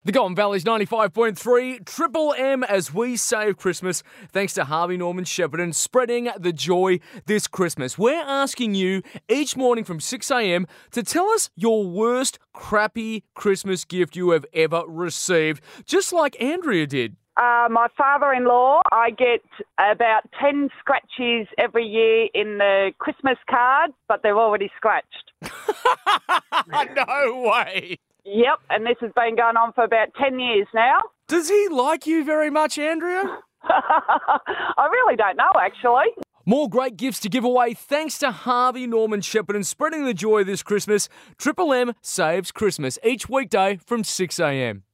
The Golden Valley's 95.3 Triple M as we save Christmas. Thanks to Harvey Norman Shepparton spreading the joy this Christmas. We're asking you each morning from 6 a.m. to tell us your worst crappy Christmas gift you have ever received, just like Andrea did. My father-in-law, I get about 10 scratches every year in the Christmas card, but they're already scratched. No way. Yep, and this has been going on for about 10 years now. Does he like you very much, Andrea? I really don't know, actually. More great gifts to give away thanks to Harvey Norman Shepparton spreading the joy this Christmas. Triple M saves Christmas each weekday from 6 a.m.